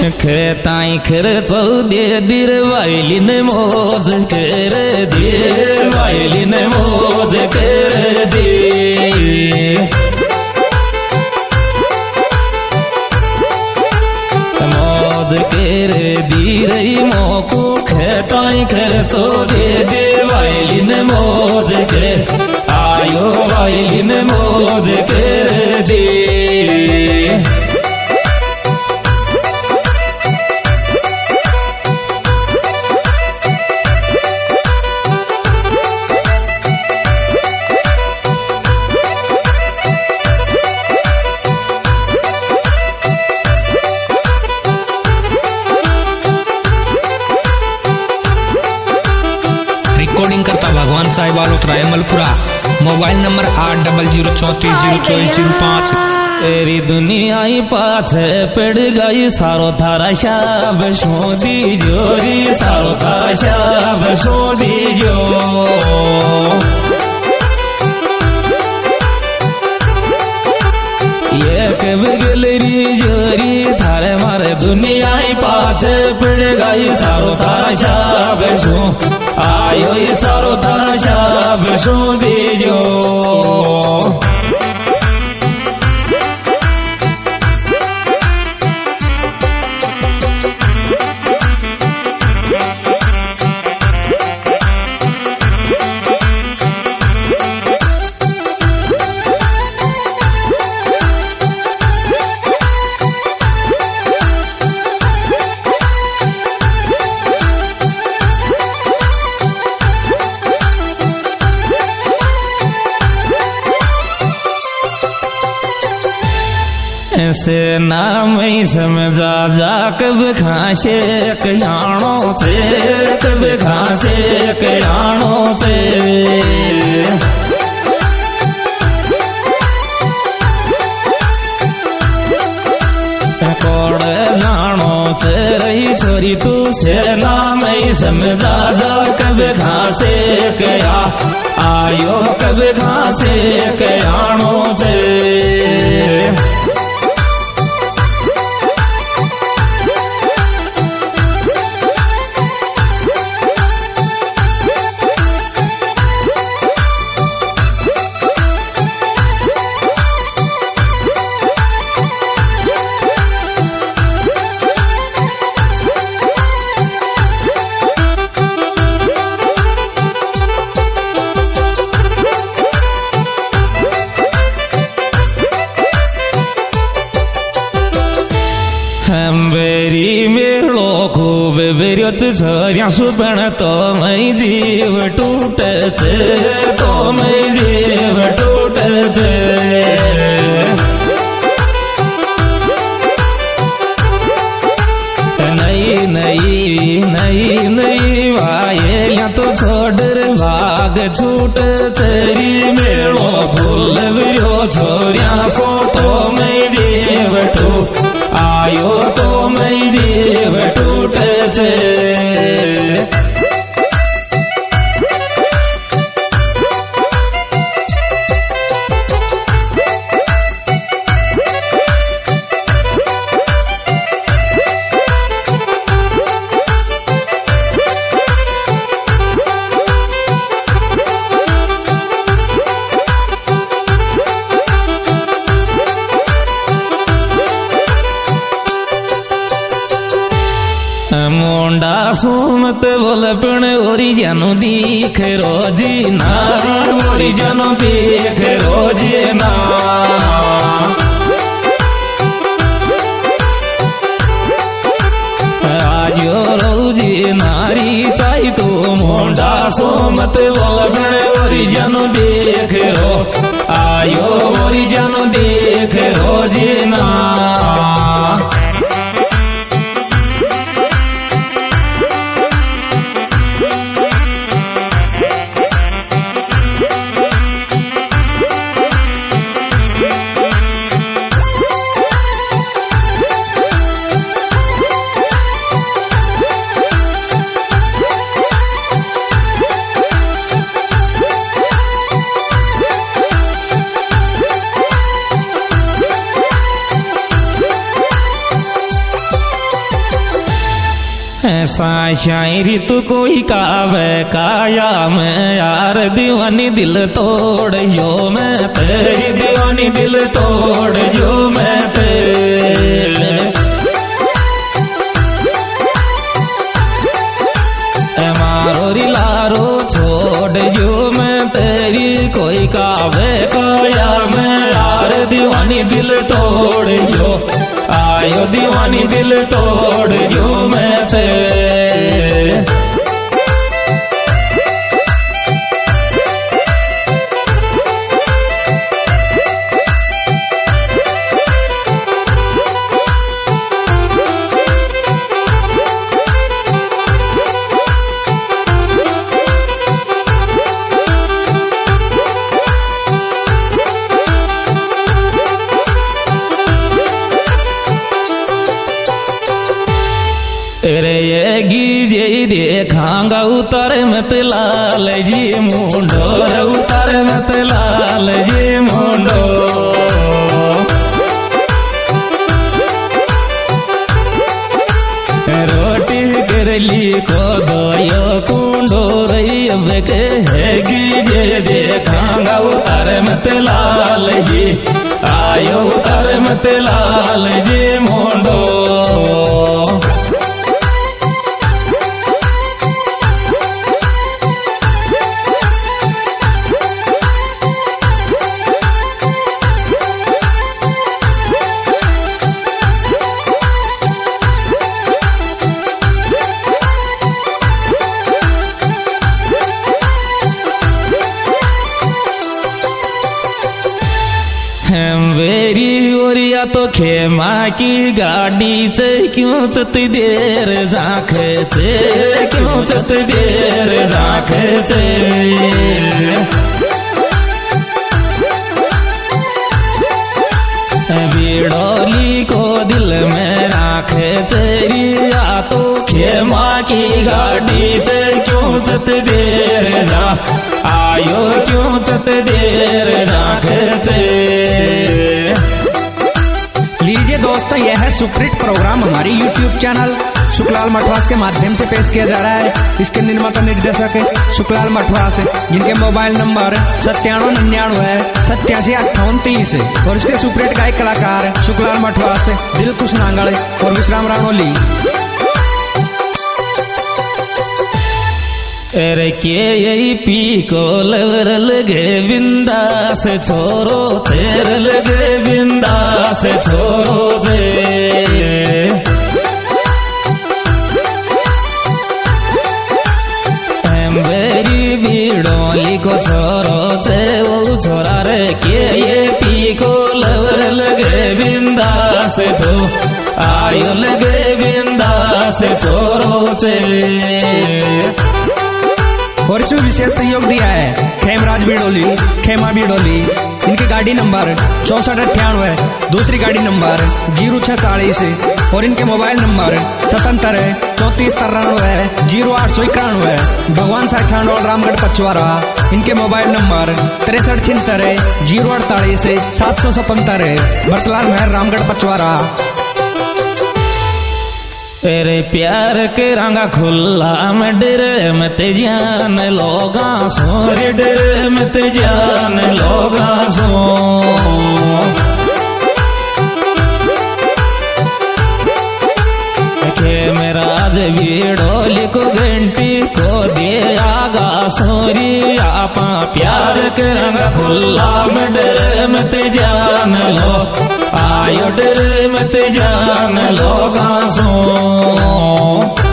खेताई खेर चौदे दिर violin मोज कर दे, violin मोज कर दे। मोज कर दी रही मोको खेताई खेर चौदे दे वायलिन मोज के आयो, वायलिन मोज कर दे। रिकॉर्डिंग करता भगवान साहिब वालोत्रा अमलपुरा। Mobile number 8034240405। तेरी दुनिया ही पाछे पड़ गई सारो थारा शाब सोदी जोरी, सारो थारा शाब सोदी जो। ये कब गलरी जोरी थारे मारे दुनिया ही पाछे पड़ गई सारो थारा शाब सो आयो, ये सारो थारा शाब सोदी जो। ऐसे नाम ही समझा जा कब खासे कयाणों से, कब खासे कयाणों से। कोड़ जानो से रही छोरी तू से नाम ही समझा जा कब खासे कया आयो, कब खासे कयाणों से। बेरी मेलो खूब बेरियोच झरिया सुपण तो मई जीव टूट छे, तो मई जीव टूट छे। नई नई नई नई वाये तो छोड़ भाग छूट तेरी मेलो फूल बियो छोरिया सो तो मई जीव टूट आयो, तो मई जीव टूट छे। मोंडा सुमत बोल पण ओरी जानो दीख रोजी ना, ओरी जानो दीख रोजी ना। आजो रोजी नारी चाई तो मोंडा सुमत बोल पण ओरी जानो देख रो आयो, ओरी जानो देख रोजी ना। शायरी तो कोई कावे काया में यार दीवानी दिल तोड़ जो मैं तेरी दीवानी दिल तोड़ जो मैं तेरे मारो रिलारो छोड़ जो मैं तेरी कोई कावे काया में यार दीवानी दिल तोड़ जो आयो दीवानी दिल तोड़ जो मैं तेरे रे ये गिजे देखांगा उतर मत लाल जी मुंडो रे उतर मत लाल जी मुंडो रोटी करली को दोयो कुंडो रही अब के है गिजे देखांगा उतर मत लाल जी आयो उतर मत लाल जी मुंडो वेरी ओरिया तो खेमा की गाड़ी से क्यों चत देर झांखे चे क्यों चत देर झांखे चे बिड़ोली को दिल में राखे चेरिया तो खेमा की गाड़ी से क्यों चत देर जा आयो क्यों चत देर झांखे चे। लीजिए दोस्तों, यह है सुप्रीत प्रोग्राम हमारी YouTube चैनल सुखलाल मठवास के माध्यम से पेश किया जा रहा है। इसके निर्माता निर्देशक है सुखलाल मठवास, जिनके मोबाइल नंबर 9799 87 58 30 और इसके सुप्रीत गायक कलाकार सुखलाल मठवास, दिलखुश नांगल और विश्राम रानोली। अरे के यही पी को लवरल गे बिंदास छोरो तेरे लगे बिंदास छोरो जे एम्बेरी बीड़ोली को छोरो जे वो छोरा रे के ये पी को लवरल गे बिंदास छो आयो लगे बिंदास छोरो जे। और इसमें विशेष सहयोग दिया है खेमराज बिड़ोली, खेमा बिड़ोली। इनकी गाड़ी नंबर 6498, दूसरी गाड़ी नंबर 0640 और इनके मोबाइल नंबर 77 34 93 0891। भगवान साई छांडोल रामगढ़ पचवारा। इनके मोबाइल नंबर 63 76 048 777 बरतलाल महर रामगढ़ पचवारा। तेरे प्यार के रंगा खुला में डरे मत जान लोगा सो रे डरे मत जान लोगा सो के मेराज बीड़ोली को घंटी को दे आगा सोरी आपा प्यार के रंगा खुला में डरे मत जान लो आयो डरे मत जान लोगा सो।